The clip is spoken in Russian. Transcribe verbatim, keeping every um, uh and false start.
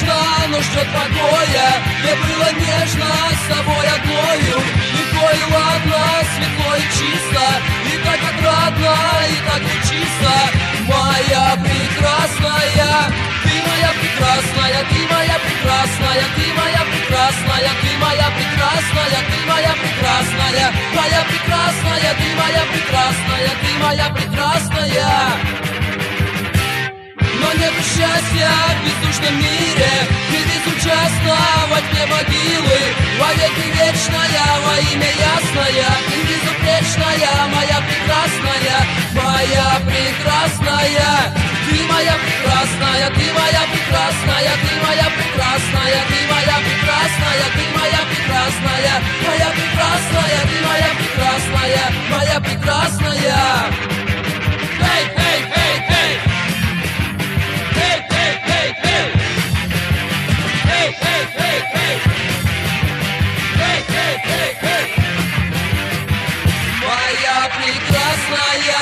конечно, но ждет покоя. Мне было нежно с тобой одною, легко и ладно, светло и чисто, и так отрадно, и так нечисто. Моя прекрасная, ты моя прекрасная, ты моя прекрасная, ты моя прекрасная, ты моя прекрасная, ты моя прекрасная, моя прекрасная, ты моя прекрасная, ты моя прекрасная. Но нет счастья в бездушном мире, ты безучастна во тьме могилы, вовеки вечная, во имя ясная, ты безупречная, моя прекрасная, моя прекрасная, ты моя прекрасная, ты моя прекрасная, ты моя прекрасная, ты моя прекрасная, ты моя прекрасная, моя прекрасная, ты моя прекрасная, моя прекрасная. Эй, эй, эй, эй! Моя прекрасная.